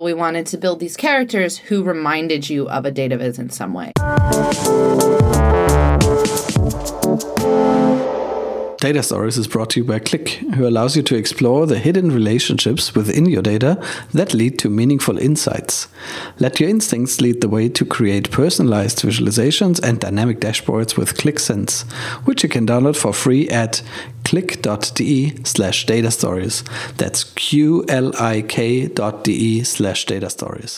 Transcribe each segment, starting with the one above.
we wanted to build these characters who reminded you of a data viz in some way. Data Stories is brought to you by Qlik, who allows you to explore the hidden relationships within your data that lead to meaningful insights. Let your instincts lead the way to create personalized visualizations and dynamic dashboards with Qlik Sense, which you can download for free at qlik.de/datastories. That's qlik.de/datastories.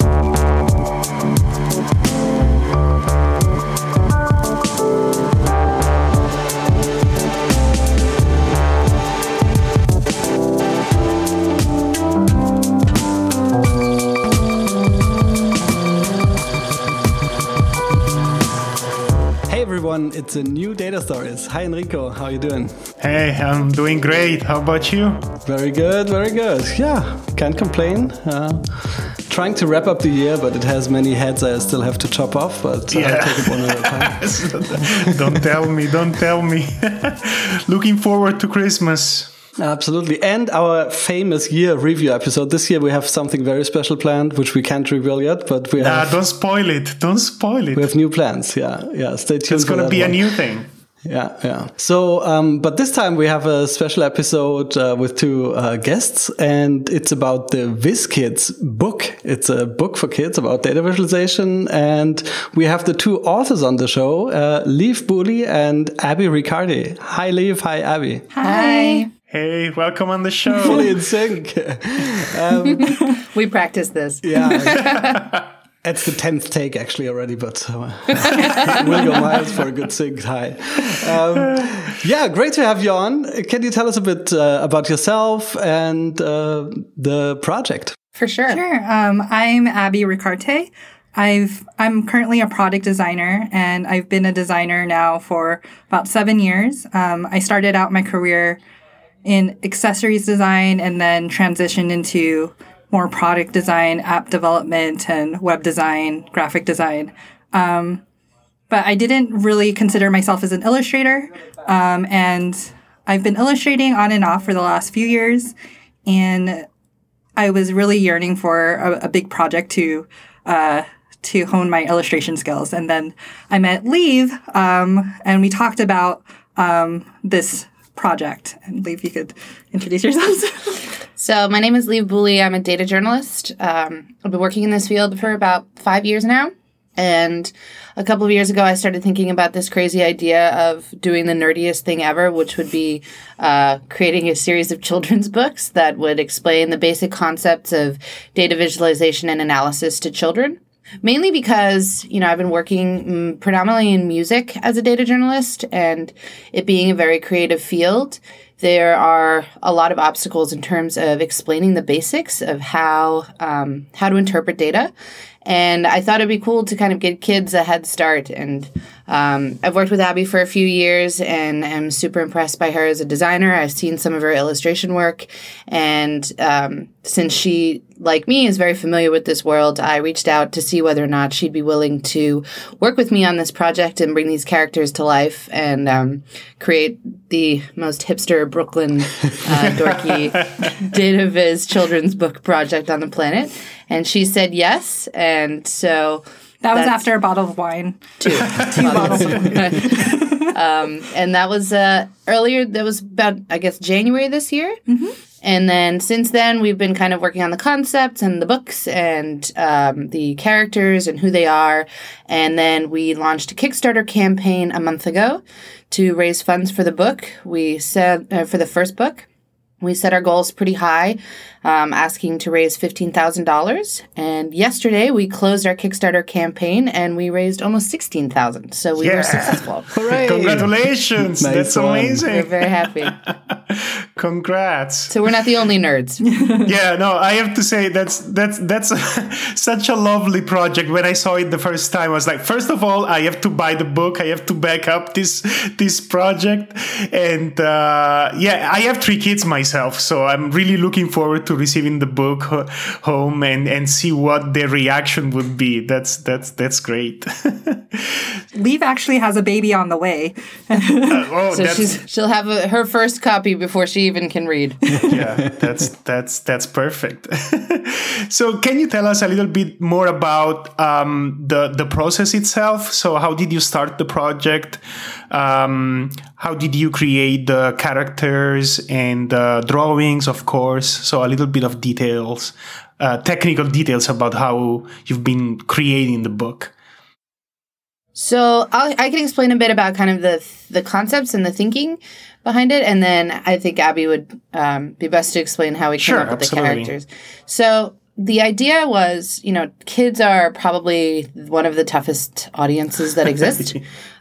It's a new Data Stories. Hi, Enrico. How are you doing? Hey, I'm doing great. How about you? Very good, very good. Yeah, can't complain. Trying to wrap up the year, but it has many heads I still have to chop off, but I'll take it one at a time. Don't tell me. Looking forward to Christmas. Absolutely. And our famous year review episode. This year we have something very special planned, which we can't reveal yet, but we have... Don't spoil it. We have new plans. Yeah. Stay tuned. It's going to be a new thing. Yeah. So, but this time we have a special episode with two guests, and it's about the VizKids book. It's a book for kids about data visualization, and we have the two authors on the show, Liv Booley and Abby Riccardi. Hi, Liv. Hi, Abby. Hi. Hey, welcome on the show. Fully in sync. We practiced this. Yeah. It's the 10th take actually already, but we'll go miles for a good sync. Hi. Yeah, great to have you on. Can you tell us a bit about yourself and the project? For sure. I'm Abby Ricarte. I'm currently a product designer, and I've been a designer now for about 7 years. I started out my career in accessories design and then transitioned into more product design, app development, and web design, graphic design. But I didn't really consider myself as an illustrator. And I've been illustrating on and off for the last few years. And I was really yearning for a big project to hone my illustration skills. And then I met Liv, and we talked about this project. And Liv, you could introduce yourselves. So my name is Liv Booley. I'm a data journalist. I've been working in this field for about 5 years now. And a couple of years ago, I started thinking about this crazy idea of doing the nerdiest thing ever, which would be creating a series of children's books that would explain the basic concepts of data visualization and analysis to children. Mainly because, I've been working predominantly in music as a data journalist, and it being a very creative field, there are a lot of obstacles in terms of explaining the basics of how to interpret data. And I thought it'd be cool to kind of give kids a head start. And I've worked with Abby for a few years and am super impressed by her as a designer. I've seen some of her illustration work. And since she, like me, is very familiar with this world, I reached out to see whether or not she'd be willing to work with me on this project and bring these characters to life and create the most hipster Brooklyn dorky data viz children's book project on the planet. And she said yes, and so... That was after a bottle of wine. Two bottles of wine. And that was earlier, that was about, I guess, January this year. Mm-hmm. And then since then, we've been kind of working on the concepts and the books and the characters and who they are. And then we launched a Kickstarter campaign a month ago to raise funds for the book. We said, for the first book, we set our goals pretty high, asking to raise $15,000. And yesterday we closed our Kickstarter campaign and we raised almost $16,000. So we were successful. Hooray! Congratulations! Nice That's amazing. We're very happy. Congrats! So we're not the only nerds. Yeah, no, I have to say that's such a lovely project. When I saw it the first time, I was like, first of all, I have to buy the book. I have to back up this project. And I have 3 kids myself. So I'm really looking forward to receiving the book home and see what their reaction would be. That's great. Leave actually has a baby on the way. So she'll have her first copy before she even can read. Yeah, that's perfect. So can you tell us a little bit more about the process itself? So how did you start the project? How did you create the characters and drawings, of course? So a little bit of details, technical details about how you've been creating the book. So I can explain a bit about kind of the concepts and the thinking behind it, and then I think Abby would be best to explain how we came up with the characters. So the idea was, kids are probably one of the toughest audiences that exist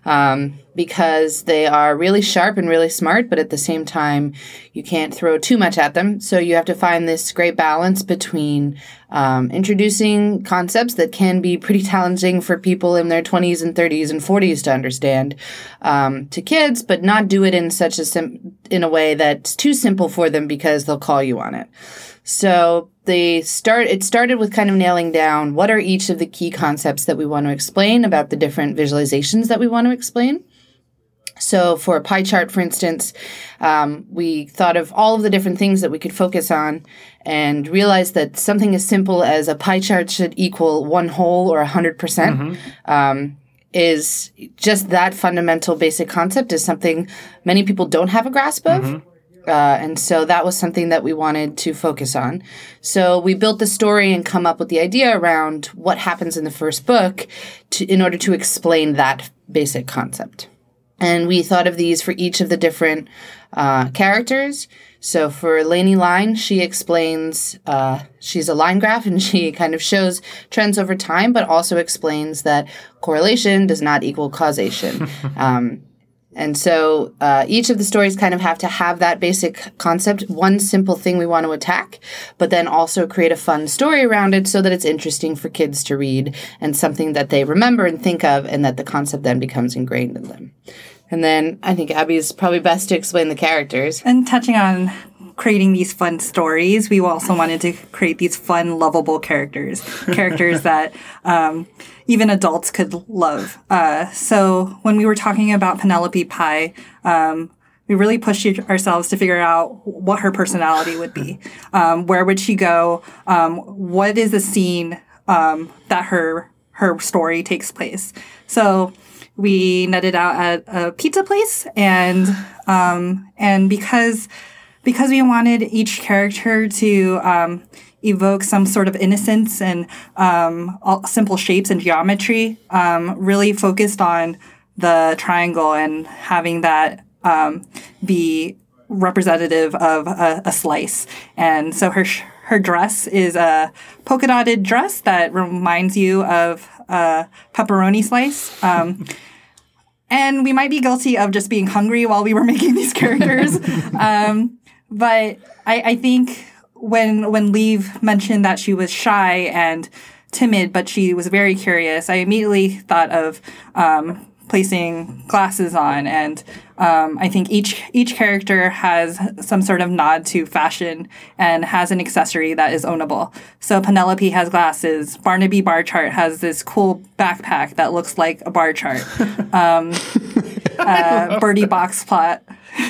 because they are really sharp and really smart, but at the same time, you can't throw too much at them. So you have to find this great balance between introducing concepts that can be pretty challenging for people in their 20s and 30s and 40s to understand to kids, but not do it in such in a way that's too simple for them because they'll call you on it. So it started with kind of nailing down what are each of the key concepts that we want to explain about the different visualizations that we want to explain. So for a pie chart, for instance, we thought of all of the different things that we could focus on and realized that something as simple as a pie chart should equal one whole or 100%. Is just that fundamental basic concept is something many people don't have a grasp of. And so that was something that we wanted to focus on. So we built the story and come up with the idea around what happens in the first book in order to explain that basic concept. And we thought of these for each of the different characters. So for Lainey Line, she explains, she's a line graph and she kind of shows trends over time, but also explains that correlation does not equal causation. And so each of the stories kind of have to have that basic concept, one simple thing we want to attack, but then also create a fun story around it so that it's interesting for kids to read and something that they remember and think of and that the concept then becomes ingrained in them. And then I think Abby is probably best to explain the characters. And touching on creating these fun stories, we also wanted to create these fun, lovable characters that even adults could love. So when we were talking about Penelope Pie, we really pushed ourselves to figure out what her personality would be. Where would she go? What is the scene that her story takes place? So we netted out at a pizza place, and because we wanted each character to evoke some sort of innocence and simple shapes and geometry, really focused on the triangle and having that be representative of a slice. And so her dress is a polka dotted dress that reminds you of a pepperoni slice. And we might be guilty of just being hungry while we were making these characters. But I think when Leave mentioned that she was shy and timid, but she was very curious, I immediately thought of placing glasses on. And I think each character has some sort of nod to fashion and has an accessory that is ownable. So Penelope has glasses. Barnaby Bar Chart has this cool backpack that looks like a bar chart. Birdie Boxplot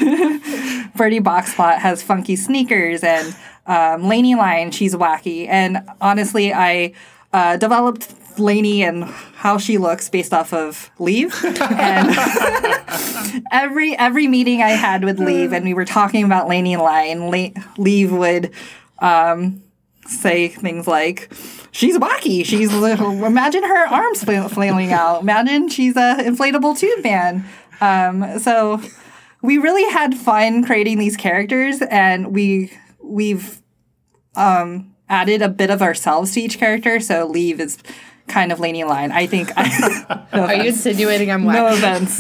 has funky sneakers, and Lainey Line, she's wacky. And honestly, I developed Lainey and how she looks based off of Leave. And every meeting I had with Leave and we were talking about Lainey Line, Leave would say things like, she's wacky. She's imagine her arms flailing out. Imagine she's a inflatable tube man. So we really had fun creating these characters, and we've added a bit of ourselves to each character. So Leave is kind of Lainey Line. I think. No Are you insinuating I'm wacky? No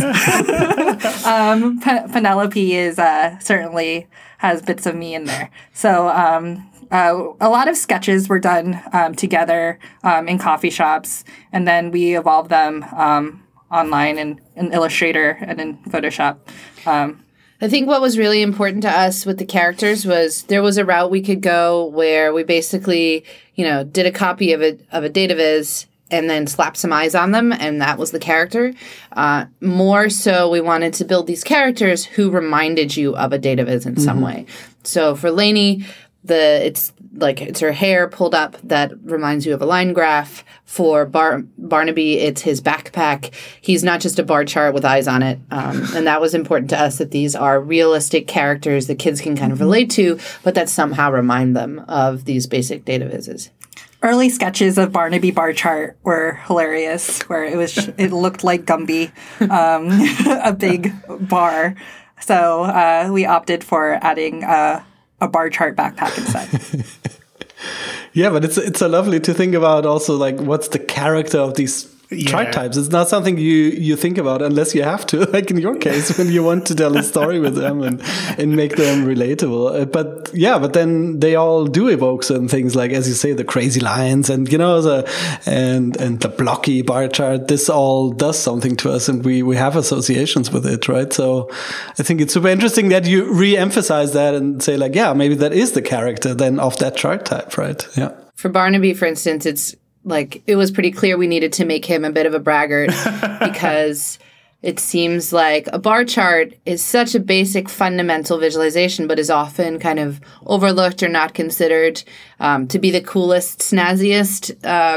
offense. Penelope is certainly has bits of me in there. So a lot of sketches were done together in coffee shops, and then we evolved them online in Illustrator and in Photoshop. I think what was really important to us with the characters was there was a route we could go where we basically, did a copy of a data viz and then slap some eyes on them, and that was the character. More so, we wanted to build these characters who reminded you of a data viz in some way. So for Lainey, it's her hair pulled up that reminds you of a line graph. For Barnaby, it's his backpack. He's not just a bar chart with eyes on it. And that was important to us, that these are realistic characters that kids can kind of relate to, but that somehow remind them of these basic data vizes. Early sketches of Barnaby bar chart were hilarious, where it looked like Gumby, a big bar. So we opted for adding a bar chart backpack instead. Yeah, but it's so lovely to think about also, like, what's the character of these chart types. It's not something you think about unless you have to, like in your case, when you want to tell a story with them and make them relatable. But then they all do evoke certain things, like, as you say, the crazy lines and, and the blocky bar chart. This all does something to us, and we have associations with it, right? So I think it's super interesting that you re-emphasize that and say, like, yeah, maybe that is the character then of that chart type, right? Yeah. For Barnaby, for instance, it's like, it was pretty clear we needed to make him a bit of a braggart because it seems like a bar chart is such a basic fundamental visualization, but is often kind of overlooked or not considered to be the coolest, snazziest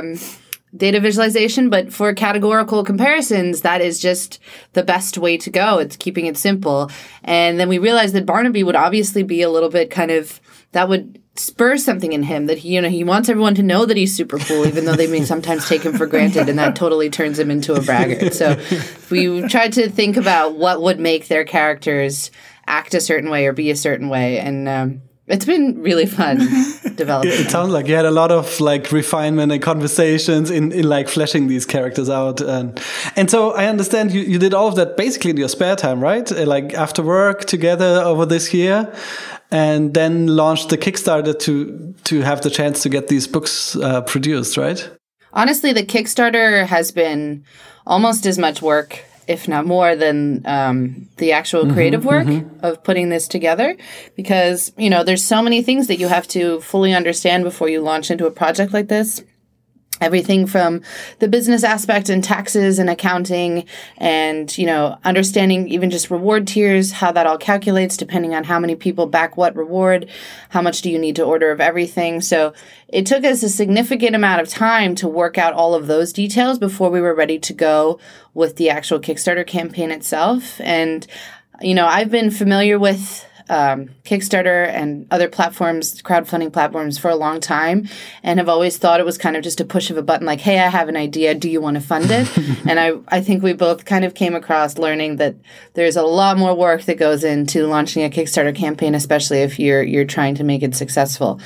data visualization. But for categorical comparisons, that is just the best way to go. It's keeping it simple. And then we realized that Barnaby would obviously be a little bit kind of, that would spur something in him, that he wants everyone to know that he's super cool, even though they may sometimes take him for granted, and that totally turns him into a braggart. So we tried to think about what would make their characters act a certain way or be a certain way, and it's been really fun developing. It sounds like you had a lot of like refinement and conversations in like fleshing these characters out, and so I understand you did all of that basically in your spare time, right? Like after work together over this year. And then launched the Kickstarter to have the chance to get these books produced, right? Honestly, the Kickstarter has been almost as much work, if not more, than the actual creative work of putting this together. Because, there's so many things that you have to fully understand before you launch into a project like this. Everything from the business aspect and taxes and accounting and, understanding even just reward tiers, how that all calculates depending on how many people back what reward, how much do you need to order of everything. So it took us a significant amount of time to work out all of those details before we were ready to go with the actual Kickstarter campaign itself. And, I've been familiar with Kickstarter and other platforms, crowdfunding platforms, for a long time, and have always thought it was kind of just a push of a button, like, hey, I have an idea, do you want to fund it? And I think we both kind of came across learning that there's a lot more work that goes into launching a Kickstarter campaign, especially if you're trying to make it successful.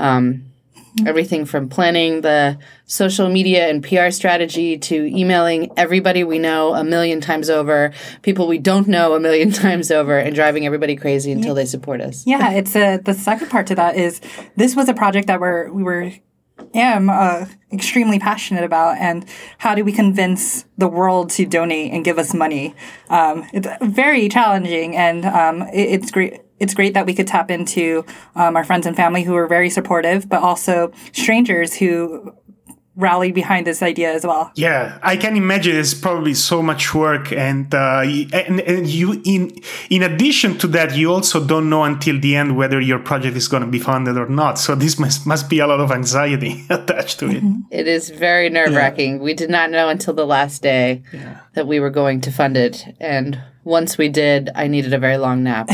Everything from planning the social media and PR strategy to emailing everybody we know a million times over, people we don't know a million times over, and driving everybody crazy until they support us. Yeah, it's the second part to that is this was a project that we am extremely passionate about, and how do we convince the world to donate and give us money? It's very challenging, and it's great. It's great that we could tap into our friends and family who are very supportive, but also strangers who rallied behind this idea as well. Yeah, I can imagine it's probably so much work, and you in addition to that, you also don't know until the end whether your project is going to be funded or not. So this must be a lot of anxiety attached to it. It is very nerve-wracking. Yeah. We did not know until the last day that we were going to fund it, and once we did, I needed a very long nap.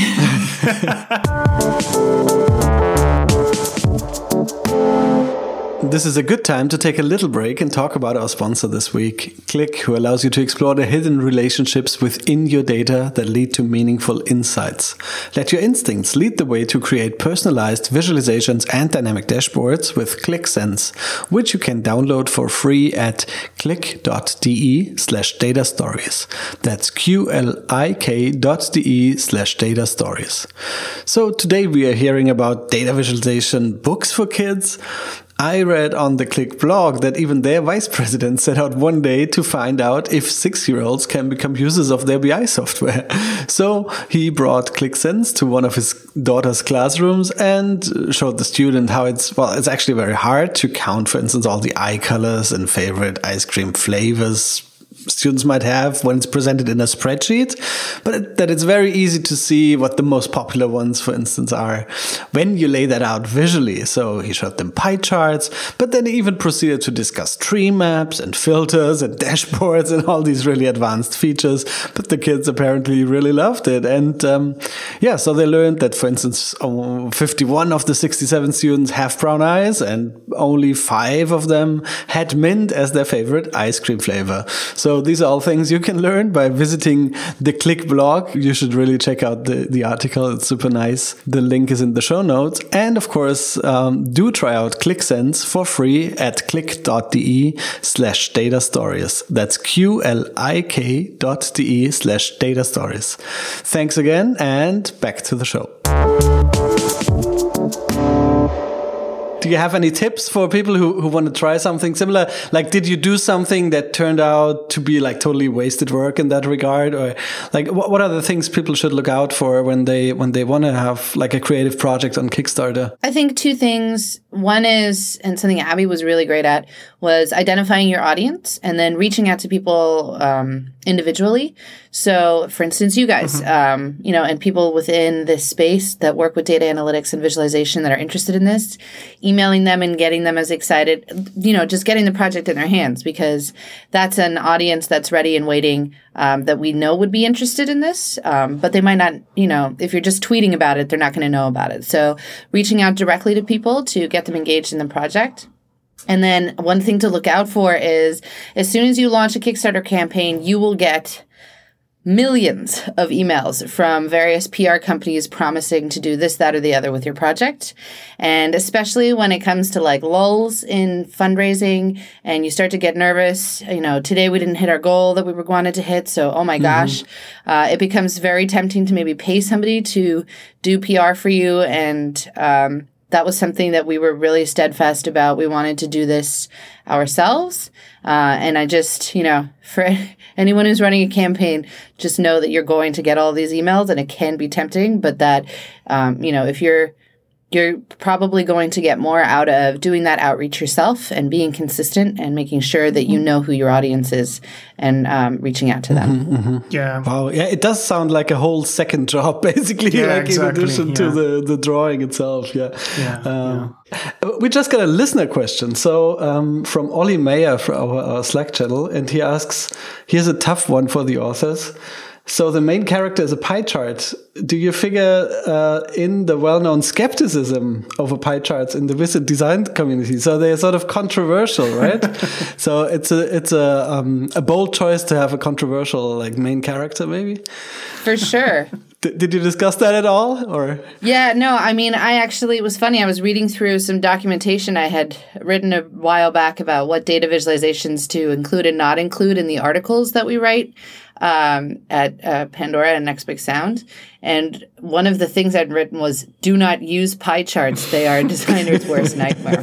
This is a good time to take a little break and talk about our sponsor this week, Qlik, who allows you to explore the hidden relationships within your data that lead to meaningful insights. Let your instincts lead the way to create personalized visualizations and dynamic dashboards with Qlik Sense, which you can download for free at qlik.de/datastories. That's qlik.de/datastories. So today we are hearing about data visualization books for kids. I read on the Click blog that even their vice president set out one day to find out if 6-year-olds can become users of their BI software. So he brought ClickSense to one of his daughter's classrooms and showed the student how it's actually very hard to count, for instance, all the eye colors and favorite ice cream flavors students might have when it's presented in a spreadsheet, but that it's very easy to see what the most popular ones, for instance, are when you lay that out visually. So he showed them pie charts, but then he even proceeded to discuss tree maps and filters and dashboards and all these really advanced features. But the kids apparently really loved it. And so they learned that, for instance, 51 of the 67 students have brown eyes and only 5 of them had mint as their favorite ice cream flavor. So these are all things you can learn by visiting the Click blog. You should really check out the article. It's super nice. The link is in the show notes. And of course, do try out ClickSense for free at click.de/data stories. That's QLIK.de/data stories. Thanks again, and back to the show. Do you have any tips for people who want to try something similar? Like, did you do something that turned out to be like totally wasted work in that regard? Or like, what are the things people should look out for when they want to have like a creative project on Kickstarter? I think 2 things. One is, and something Abby was really great at, was identifying your audience and then reaching out to people individually. So, for instance, you guys, and people within this space that work with data analytics and visualization that are interested in this, emailing them and getting them as excited, just getting the project in their hands, because that's an audience that's ready and waiting that we know would be interested in this. But they might not, if you're just tweeting about it, they're not going to know about it. So reaching out directly to people to get them engaged in the project. And then one thing to look out for is as soon as you launch a Kickstarter campaign, you will get millions of emails from various PR companies promising to do this, that, or the other with your project. And especially when it comes to like lulls in fundraising and you start to get nervous, today we didn't hit our goal that we wanted to hit. So, oh my gosh, it becomes very tempting to maybe pay somebody to do PR for you. And, that was something that we were really steadfast about. We wanted to do this ourselves. And I just, for anyone who's running a campaign, just know that you're going to get all these emails and it can be tempting, but that, if you're probably going to get more out of doing that outreach yourself and being consistent and making sure that you know who your audience is and reaching out to them. Yeah. Wow. Yeah, it does sound like a whole second job, basically, in addition to the drawing itself. Yeah. We just got a listener question. So from Ollie Mayer for our Slack channel, and he asks, here's a tough one for the authors. So the main character is a pie chart. Do you figure in the well-known skepticism over pie charts in the wizard design community? So they're sort of controversial, right? So it's a bold choice to have a controversial like main character, maybe. For sure. Did you discuss that at all, or? Yeah, no. I mean, it was funny. I was reading through some documentation I had written a while back about what data visualizations to include and not include in the articles that we write at Pandora and Next Big Sound. And one of the things I'd written was, do not use pie charts. They are a designer's worst nightmare.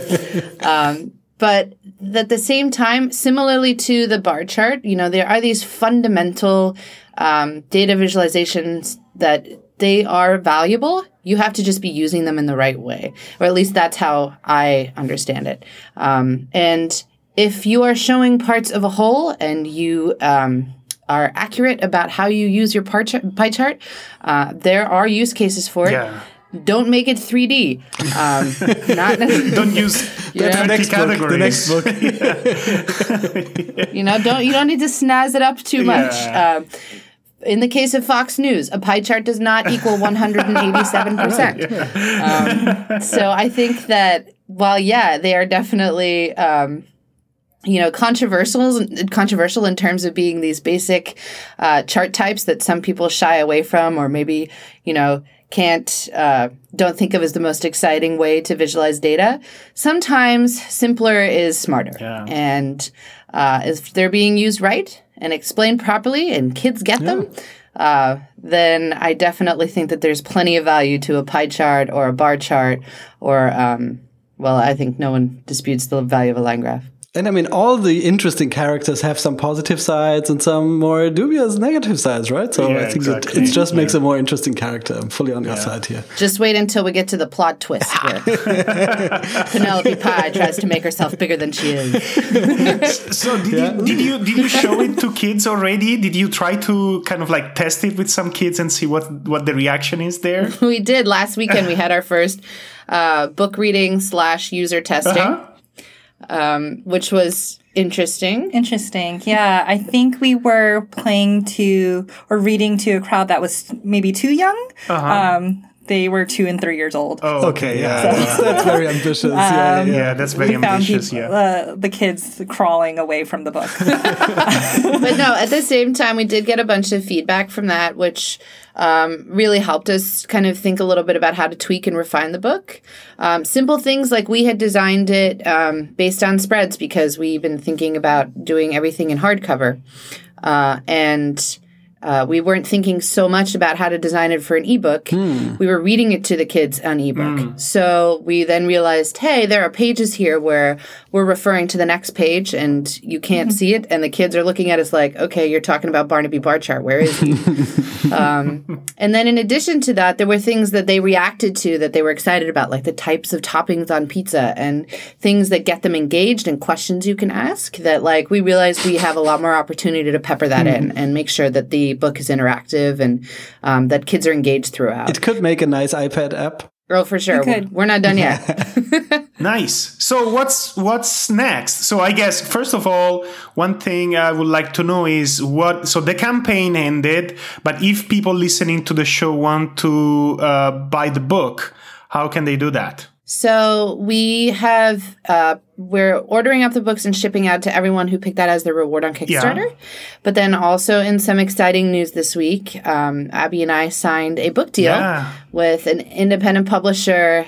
But at the same time, similarly to the bar chart, there are these fundamental data visualizations that they are valuable. You have to just be using them in the right way, or at least that's how I understand it. And if you are showing parts of a whole and you are accurate about how you use your pie chart, there are use cases for it. Yeah. Don't make it 3D. Don't use the next book. You don't need to snazz it up too much. In the case of Fox News, a pie chart does not equal 187%. So I think that while, they are definitely, controversial in terms of being these basic chart types that some people shy away from, or maybe, don't think of as the most exciting way to visualize data. Sometimes simpler is smarter. Yeah. And if they're being used right and explained properly and kids get them, then I definitely think that there's plenty of value to a pie chart or a bar chart or well, I think no one disputes the value of a line graph. And I mean, all the interesting characters have some positive sides and some more dubious negative sides, right? So I think it just makes a more interesting character. I'm fully on your side here. Just wait until we get to the plot twist where Penelope Pie tries to make herself bigger than she is. So did you show it to kids already? Did you try to kind of like test it with some kids and see what the reaction is there? We did. Last weekend we had our first book reading / user testing. Which was interesting. Interesting. Yeah. I think we were reading to a crowd that was maybe too young. They were 2 and 3 years old. Oh, okay. Yeah. That's very ambitious. That's very ambitious. The kids crawling away from the book. But no, at the same time, we did get a bunch of feedback from that, which really helped us kind of think a little bit about how to tweak and refine the book. Simple things like we had designed it based on spreads because we've been thinking about doing everything in hardcover. And we weren't thinking so much about how to design it for an ebook. We were reading it to the kids on ebook. So we then realized, hey, there are pages here where we're referring to the next page and you can't see it. And the kids are looking at us like, okay, you're talking about Barnaby Barchart. Where is he? And then in addition to that, there were things that they reacted to that they were excited about, like the types of toppings on pizza and things that get them engaged and questions you can ask that like we realized we have a lot more opportunity to pepper that in and make sure that the book is interactive and that kids are engaged throughout. It could make a nice iPad app. Oh, for sure. We're not done yet. Nice. So what's next? So I guess, first of all, one thing I would like to know is so the campaign ended, but if people listening to the show want to buy the book, how can they do that? So we have, we're ordering up the books and shipping out to everyone who picked that as their reward on Kickstarter. Yeah. But then also in some exciting news this week, Abby and I signed a book deal with an independent publisher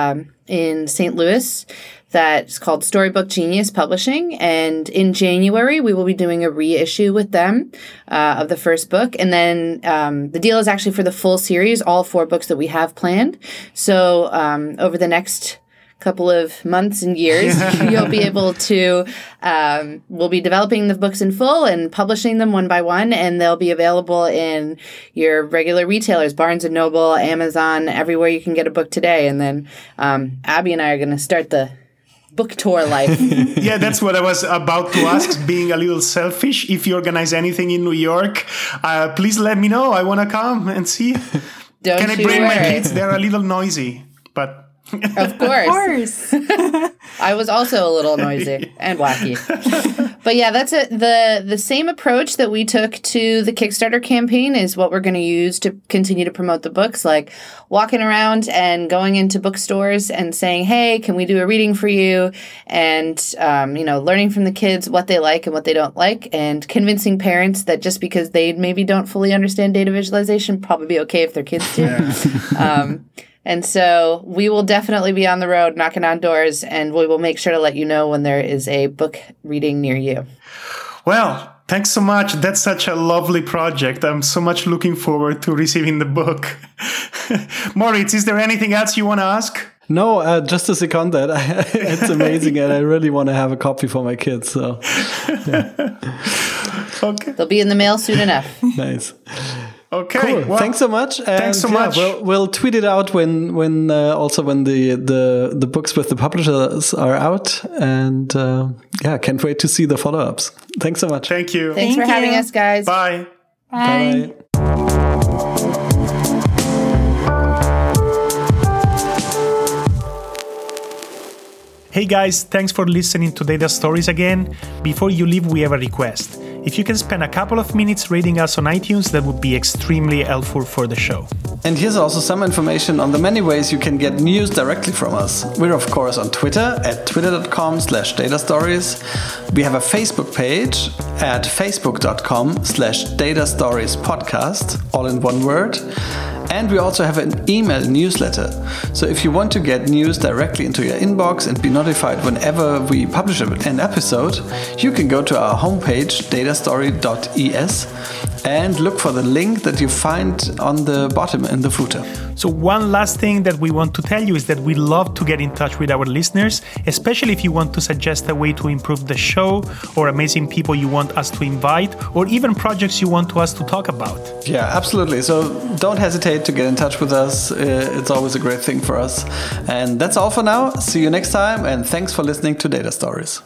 in St. Louis that's called Storybook Genius Publishing. And in January, we will be doing a reissue with them of the first book. And then the deal is actually for the full series, all 4 books that we have planned. So over the next couple of months and years, you'll be able to, we'll be developing the books in full and publishing them one by one, and they'll be available in your regular retailers, Barnes & Noble, Amazon, everywhere you can get a book today. And then Abby and I are going to start the book tour life. Yeah, that's what I was about to ask, being a little selfish. If you organize anything in New York, please let me know. I want to come and see. Can I bring my kids? They're a little noisy, but... Of course. I was also a little noisy and wacky. But yeah, that's the same approach that we took to the Kickstarter campaign is what we're going to use to continue to promote the books, like walking around and going into bookstores and saying, hey, can we do a reading for you? And, learning from the kids what they like and what they don't like, and convincing parents that just because they maybe don't fully understand data visualization, probably be okay if their kids do. Yeah. And so we will definitely be on the road knocking on doors, and we will make sure to let you know when there is a book reading near you. Well, thanks so much. That's such a lovely project. I'm so much looking forward to receiving the book. Moritz, is there anything else you want to ask? No, just to second that. It's amazing, and I really want to have a copy for my kids. So, yeah. Okay. They'll be in the mail soon enough. Nice. Okay. Cool. Well, thanks so much. Thanks so much. We'll tweet it out when the books with the publishers are out, and can't wait to see the follow-ups. Thanks so much. Thank you. Thanks for having us, guys. Bye. Bye. Hey guys, thanks for listening to Data Stories again. Before you leave, we have a request. If you can spend a couple of minutes rating us on iTunes, that would be extremely helpful for the show. And here's also some information on the many ways you can get news directly from us. We're of course on Twitter at twitter.com/datastories. We have a Facebook page at facebook.com/datastoriespodcast, all in one word. And we also have an email newsletter. So if you want to get news directly into your inbox and be notified whenever we publish an episode, you can go to our homepage, datastory.es, and look for the link that you find on the bottom in the footer. So one last thing that we want to tell you is that we love to get in touch with our listeners, especially if you want to suggest a way to improve the show, or amazing people you want us to invite, or even projects you want us to talk about. Yeah, absolutely. So don't hesitate to get in touch with us. It's always a great thing for us. And that's all for now. See you next time, and thanks for listening to Data Stories.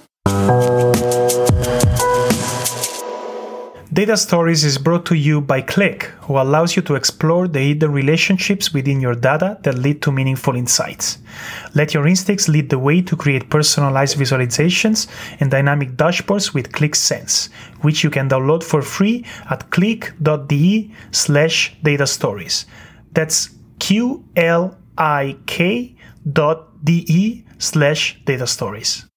Data Stories is brought to you by Qlik, who allows you to explore the hidden relationships within your data that lead to meaningful insights. Let your instincts lead the way to create personalized visualizations and dynamic dashboards with Qlik Sense, which you can download for free at qlik.de/datastories. That's qlik.de/datastories.